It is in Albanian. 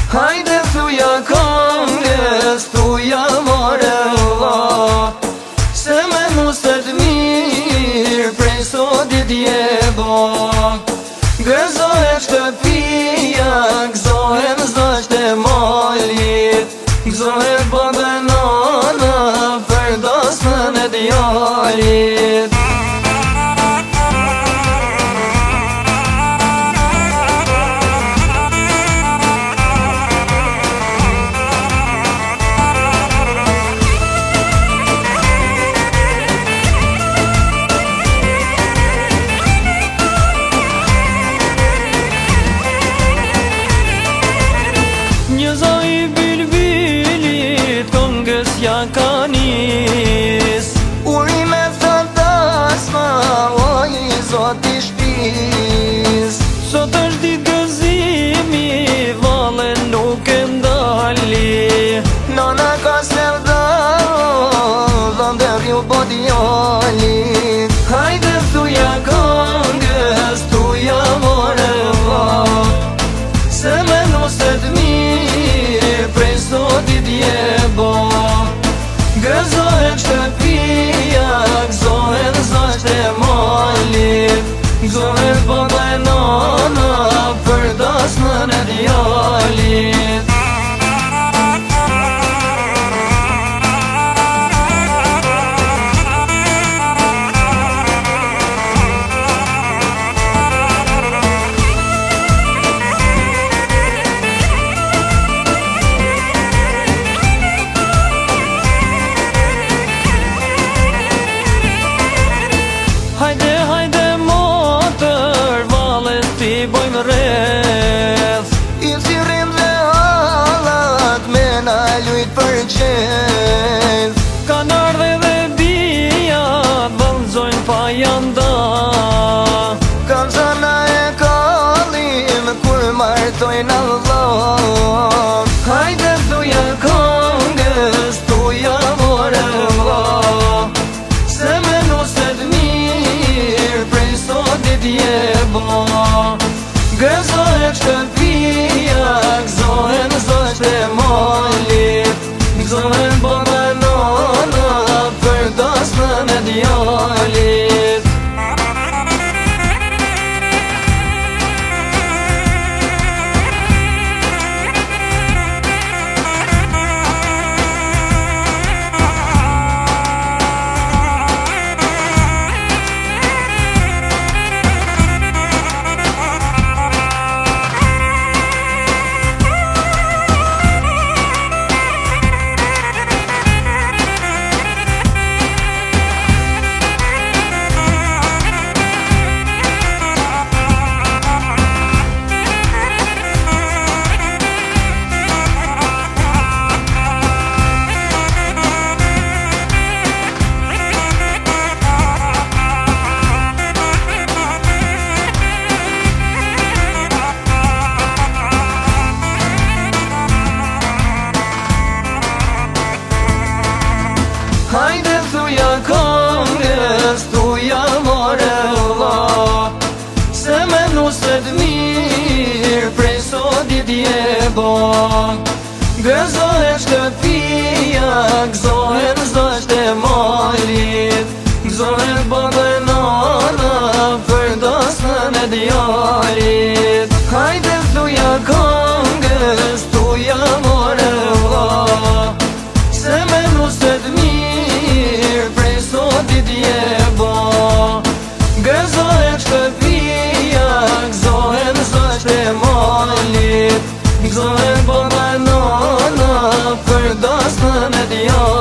Hajde thuja kongës, thuja more valla, se me muset mirë prej sotit je bo. Gëzohet shtëpia, gëzohet zosht e molit, gëzohet baba nana për dasmën e djalit. Ja ka nis uri me fantasma, o i zot i shpis. Sot është dit gëzimi, vale nuk e ndali, nana ka serdar, dhënder ju po djali. Hajde thuja kongës, thuja more valla, se me nuset mirë prej sotit je bo. Gëzohet shtëpia, gëzohet zosht e molit, gëzohet baba e nana për dasmën e djalit. Hajde motër, valet ti bojmë rreth, i thirrim dhe hallat me na lujt për qeth. Kanë ardhe dhe bijat, vëllëzojnë pa janda, kanë zana e kallim kur martojnë Allah. Hajde thuja kongës, thuja more valla, se me nuset mirë prej sotit je bo. Gëzohet shtëpia, gëzohet zosht e molit, gëzohet baba nana për dasmën e djalit. Hajde thuja kongës, thuja more valla, se me nuset mirë prej sotit je bo. Gëzohet shtëpia, gëzohet zosht e molit, gëzohet baba e nana për dasmën e djalit. Hajde thuja kongës, thuja more valla, se me nuset mirë prej sotit je bo. Gëzohet shtëpia, gëzohet zosht e molit, gëzohet baba e nana për dasmën e djalit.